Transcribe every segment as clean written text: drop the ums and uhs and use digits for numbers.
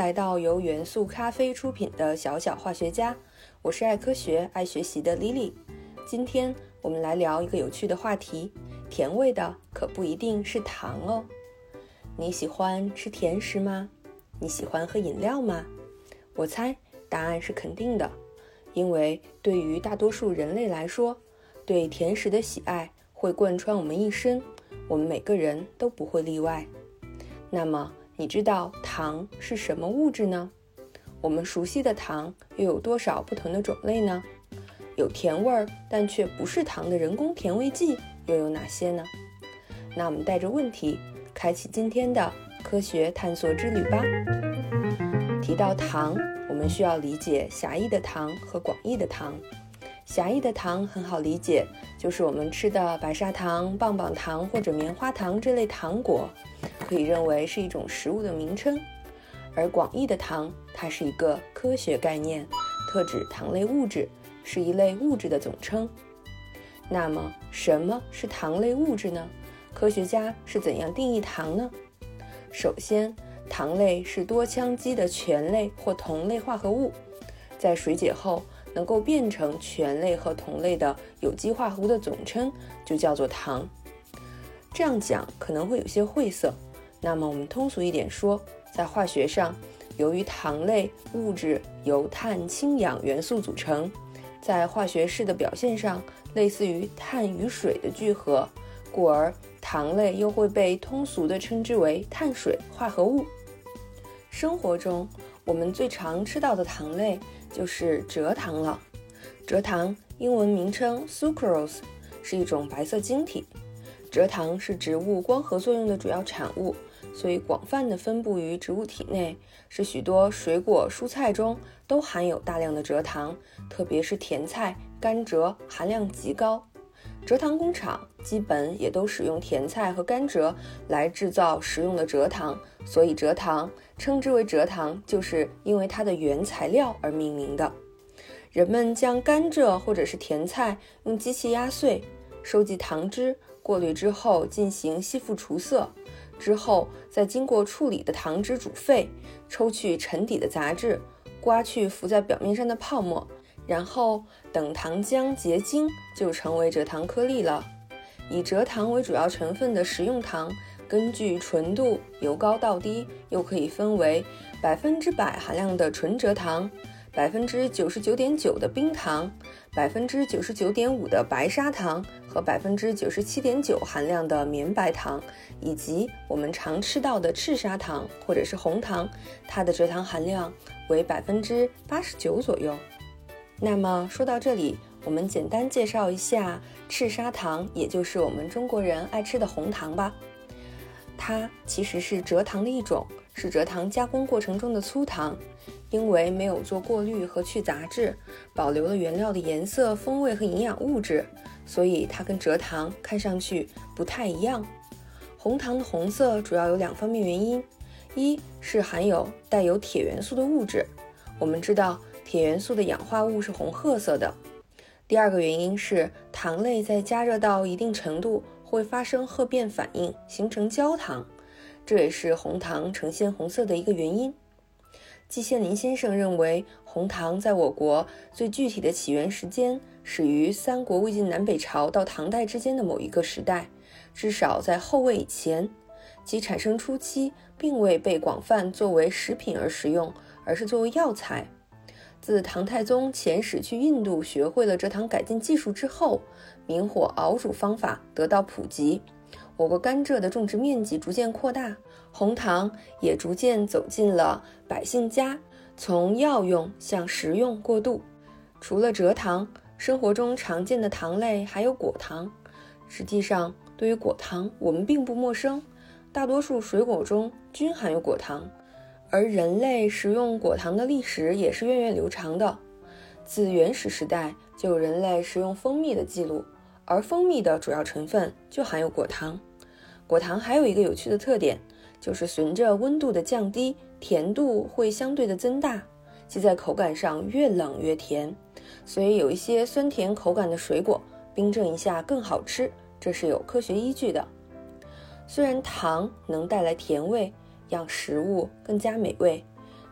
来到由元素咖啡出品的小小化学家，我是爱科学、爱学习的 Lily。今天我们来聊一个有趣的话题，甜味的可不一定是糖哦。你喜欢吃甜食吗？你喜欢喝饮料吗？我猜答案是肯定的，因为对于大多数人类来说，对甜食的喜爱会贯穿我们一生，我们每个人都不会例外。那么你知道糖是什么物质呢？我们熟悉的糖又有多少不同的种类呢？有甜味儿但却不是糖的人工甜味剂又有哪些呢？那我们带着问题开启今天的科学探索之旅吧。提到糖，我们需要理解狭义的糖和广义的糖。狭义的糖很好理解，就是我们吃的白砂糖、棒棒糖或者棉花糖这类糖果，可以认为是一种食物的名称。而广义的糖，它是一个科学概念，特指糖类物质，是一类物质的总称。那么什么是糖类物质呢？科学家是怎样定义糖呢？首先，糖类是多羟基的醛类或酮类化合物，在水解后能够变成醛类和酮类的有机化合物的总称就叫做糖。这样讲可能会有些晦涩，那么我们通俗一点说，在化学上，由于糖类物质由碳、氢、氧元素组成，在化学式的表现上类似于碳与水的聚合，故而糖类又会被通俗地称之为碳水化合物。生活中我们最常吃到的糖类就是蔗糖了。蔗糖英文名称 Sucrose， 是一种白色晶体。蔗糖是植物光合作用的主要产物，所以广泛地分布于植物体内，是许多水果、蔬菜中都含有大量的蔗糖，特别是甜菜、甘蔗含量极高。蔗糖工厂基本也都使用甜菜和甘蔗来制造食用的蔗糖，所以蔗糖称之为蔗糖，就是因为它的原材料而命名的。人们将甘蔗或者是甜菜用机器压碎，收集糖汁，过滤之后进行吸附除色，之后再经过处理的糖汁煮沸，抽去沉底的杂质，刮去浮在表面上的泡沫，然后等糖浆结晶，就成为蔗糖颗粒了。以蔗糖为主要成分的食用糖，根据纯度由高到低，又可以分为100%含量的纯蔗糖、99.9% 的冰糖、99.5% 的白砂糖和97.9% 含量的绵白糖，以及我们常吃到的赤砂糖或者是红糖，它的蔗糖含量为89%左右。那么说到这里，我们简单介绍一下赤砂糖，也就是我们中国人爱吃的红糖吧。它其实是蔗糖的一种，是蔗糖加工过程中的粗糖，因为没有做过滤和去杂质，保留了原料的颜色、风味和营养物质，所以它跟蔗糖看上去不太一样。红糖的红色主要有2方面原因，一是含有带有铁元素的物质，我们知道铁元素的氧化物是红褐色的。第二个原因是糖类在加热到一定程度会发生褐变反应，形成焦糖，这也是红糖呈现红色的一个原因。季羡林先生认为，红糖在我国最具体的起源时间始于三国魏晋南北朝到唐代之间的某一个时代，至少在后魏以前。其产生初期并未被广泛作为食品而食用，而是作为药材。自唐太宗遣使去印度学会了蔗糖改进技术之后，明火熬煮方法得到普及，我国甘蔗的种植面积逐渐扩大，红糖也逐渐走进了百姓家，从药用向食用过渡。除了蔗糖，生活中常见的糖类还有果糖。实际上，对于果糖我们并不陌生，大多数水果中均含有果糖。而人类食用果糖的历史也是源远流长的，自原始时代就有人类食用蜂蜜的记录，而蜂蜜的主要成分就含有果糖。果糖还有一个有趣的特点，就是随着温度的降低，甜度会相对的增大，即在口感上越冷越甜，所以有一些酸甜口感的水果冰镇一下更好吃，这是有科学依据的。虽然糖能带来甜味，让食物更加美味，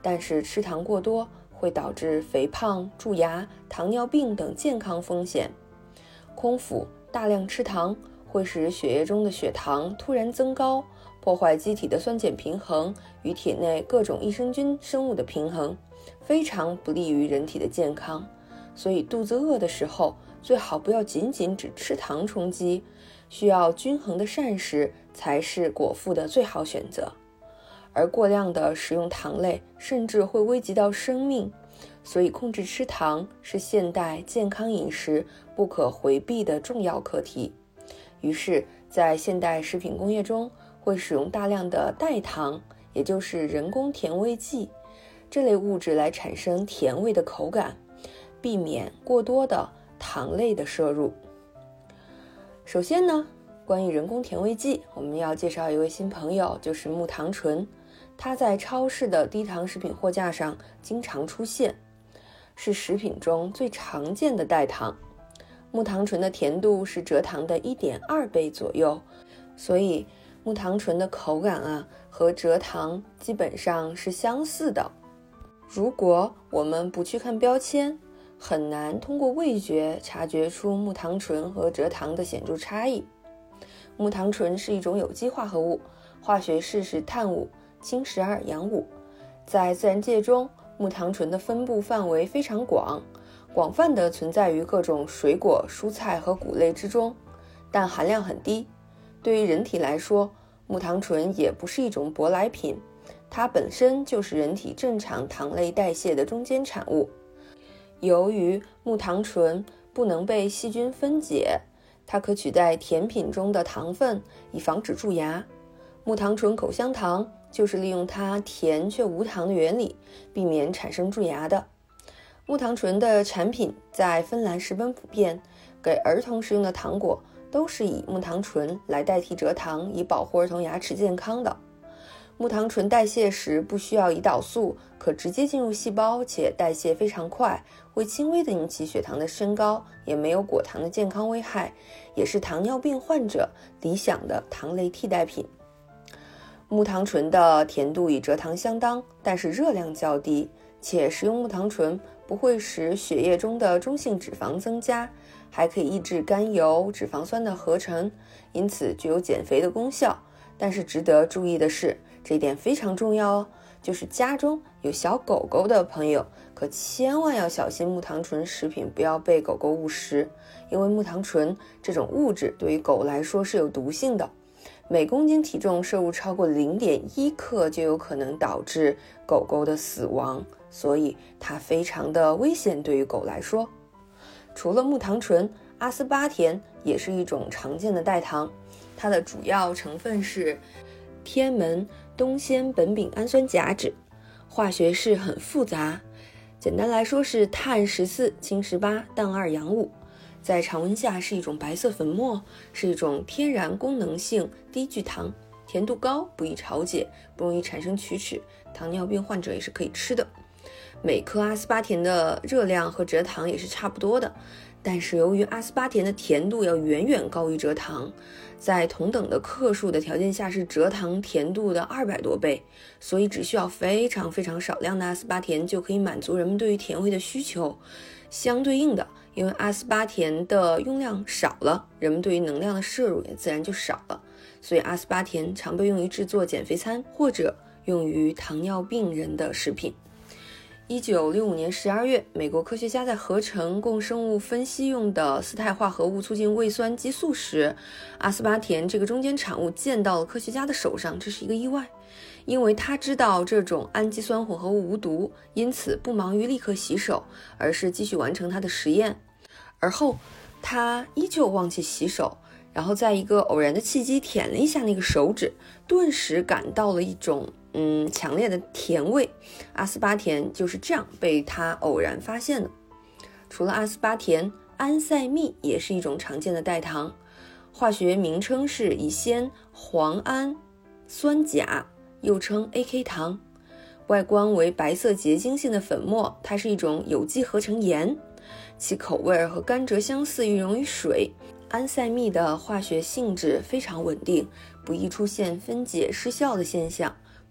但是吃糖过多会导致肥胖、蛀牙、糖尿病等健康风险。空腹大量吃糖会使血液中的血糖突然增高，破坏机体的酸碱平衡与体内各种益生菌生物的平衡，非常不利于人体的健康。所以肚子饿的时候，最好不要仅仅只吃糖充饥，需要均衡的膳食才是果腹的最好选择。而过量的食用糖类甚至会危及到生命，所以控制吃糖是现代健康饮食不可回避的重要课题。于是在现代食品工业中会使用大量的代糖，也就是人工甜味剂，这类物质来产生甜味的口感，避免过多的糖类的摄入。首先呢，关于人工甜味剂，我们要介绍一位新朋友，就是木糖醇。它在超市的低糖食品货架上经常出现，是食品中最常见的代糖。木糖醇的甜度是蔗糖的 1.2 倍左右，所以木糖醇的口感和蔗糖基本上是相似的。如果我们不去看标签，很难通过味觉察觉出木糖醇和蔗糖的显著差异。木糖醇是一种有机化合物，化学式是碳5氢12氧5。在自然界中，木糖醇的分布范围非常广，广泛地存在于各种水果、蔬菜和谷类之中，但含量很低。对于人体来说，木糖醇也不是一种舶来品，它本身就是人体正常糖类代谢的中间产物。由于木糖醇不能被细菌分解，它可取代甜品中的糖分，以防止蛀牙。木糖醇口香糖就是利用它甜却无糖的原理，避免产生蛀牙的。木糖醇的产品在芬兰十分普遍，给儿童食用的糖果都是以木糖醇来代替蔗糖，以保护儿童牙齿健康的。木糖醇代谢时不需要胰岛素，可直接进入细胞，且代谢非常快，会轻微的引起血糖的升高，也没有果糖的健康危害，也是糖尿病患者理想的糖类替代品。木糖醇的甜度与蔗糖相当，但是热量较低，且食用木糖醇不会使血液中的中性脂肪增加，还可以抑制甘油、脂肪酸的合成，因此具有减肥的功效。但是值得注意的是，这一点非常重要哦，就是家中有小狗狗的朋友，可千万要小心木糖醇食品不要被狗狗误食，因为木糖醇这种物质对于狗来说是有毒性的，每公斤体重摄入超过 0.1 克就有可能导致狗狗的死亡，所以它非常的危险对于狗来说。除了木糖醇，阿斯巴甜也是一种常见的代糖，它的主要成分是天门东酰苯丙氨酸甲酯，化学式很复杂，简单来说是碳14氢18氮2氧5，在常温下是一种白色粉末，是一种天然功能性低聚糖，甜度高，不易潮解，不容易产生龋齿，糖尿病患者也是可以吃的。每颗阿斯巴甜的热量和蔗糖也是差不多的，但是由于阿斯巴甜的甜度要远远高于蔗糖，在同等的克数的条件下是蔗糖甜度的200多倍，所以只需要非常非常少量的阿斯巴甜就可以满足人们对于甜味的需求。相对应的，因为阿斯巴甜的用量少了，人们对于能量的摄入也自然就少了，所以阿斯巴甜常被用于制作减肥餐或者用于糖尿病人的食品。1965年12月，美国科学家在合成供生物分析用的四肽化合物促进胃酸激素时，阿斯巴甜这个中间产物溅到了科学家的手上，这是一个意外。因为他知道这种氨基酸混合物无毒，因此不忙于立刻洗手，而是继续完成他的实验。而后他依旧忘记洗手，然后在一个偶然的契机舔了一下那个手指，顿时感到了一种强烈的甜味。阿斯巴甜就是这样被他偶然发现的。除了阿斯巴甜，安赛蜜也是一种常见的代糖，化学名称是乙酰磺胺酸钾，又称 AK 糖，外观为白色结晶性的粉末，它是一种有机合成盐，其口味和甘蔗相似，又溶于水。安赛蜜的化学性质非常稳定，不易出现分解失效的现象，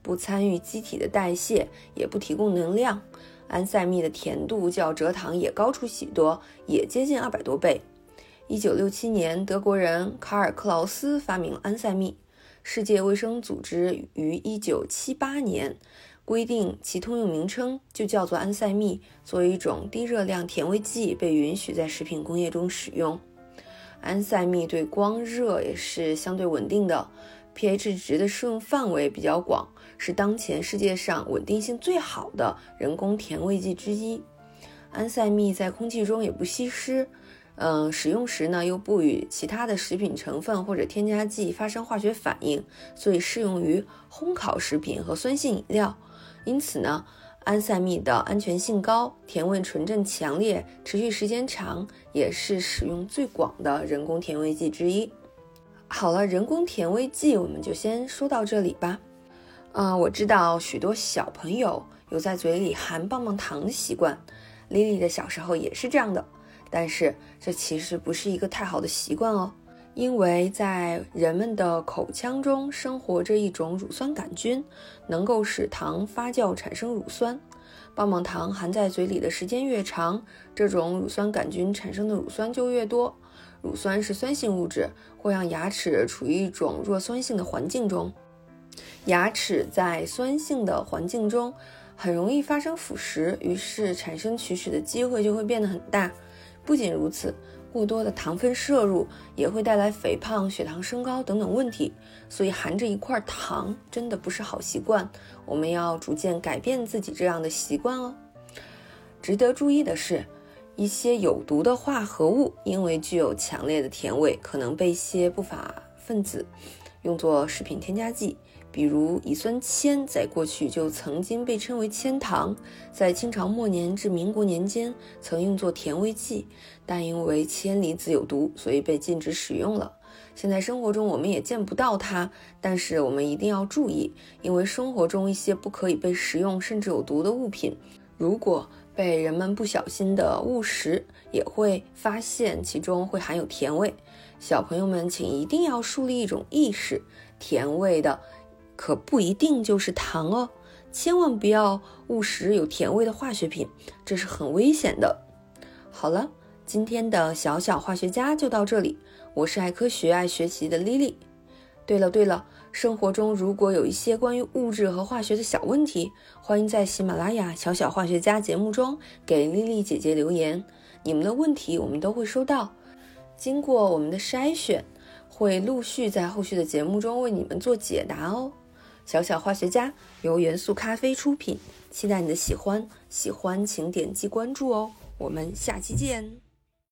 不参与机体的代谢，也不提供能量。安赛蜜的甜度较蔗糖也高出许多，也接近200多倍。1967年，德国人卡尔·克劳斯发明了安赛蜜。世界卫生组织于1978年规定其通用名称就叫做安赛蜜，作为一种低热量甜味剂被允许在食品工业中使用。安赛蜜对光热也是相对稳定的， pH 值的适用范围比较广，是当前世界上稳定性最好的人工甜味剂之一。安赛蜜在空气中也不稀释，使用时呢又不与其他的食品成分或者添加剂发生化学反应，所以适用于烘烤食品和酸性饮料。因此呢，安赛蜜的安全性高，甜味纯正强烈，持续时间长，也是使用最广的人工甜味剂之一。好了，人工甜味剂我们就先说到这里吧。我知道许多小朋友有在嘴里含棒棒糖的习惯，莉莉的小时候也是这样的，但是这其实不是一个太好的习惯哦，因为在人们的口腔中生活着一种乳酸杆菌，能够使糖发酵产生乳酸。棒棒糖含在嘴里的时间越长，这种乳酸杆菌产生的乳酸就越多。乳酸是酸性物质，会让牙齿处于一种弱酸性的环境中。牙齿在酸性的环境中很容易发生腐蚀，于是产生龋齿的机会就会变得很大。不仅如此，过多的糖分摄入也会带来肥胖、血糖升高等等问题，所以含着一块糖真的不是好习惯，我们要逐渐改变自己这样的习惯哦。值得注意的是，一些有毒的化合物因为具有强烈的甜味，可能被一些不法分子用作食品添加剂，比如乙酸铅在过去就曾经被称为铅糖，在清朝末年至民国年间曾用作甜味剂，但因为铅离子有毒，所以被禁止使用了。现在生活中我们也见不到它，但是我们一定要注意，因为生活中一些不可以被食用甚至有毒的物品，如果被人们不小心的误食，也会发现其中会含有甜味。小朋友们请一定要树立一种意识，甜味的可不一定就是糖哦，千万不要误食有甜味的化学品，这是很危险的。好了，今天的小小化学家就到这里，我是爱科学爱学习的 Lily。 对了，生活中如果有一些关于物质和化学的小问题，欢迎在喜马拉雅小小化学家节目中给 Lily 姐姐留言，你们的问题我们都会收到，经过我们的筛选，会陆续在后续的节目中为你们做解答哦。小小化学家由元素咖啡出品，期待你的喜欢请点击关注哦，我们下期见。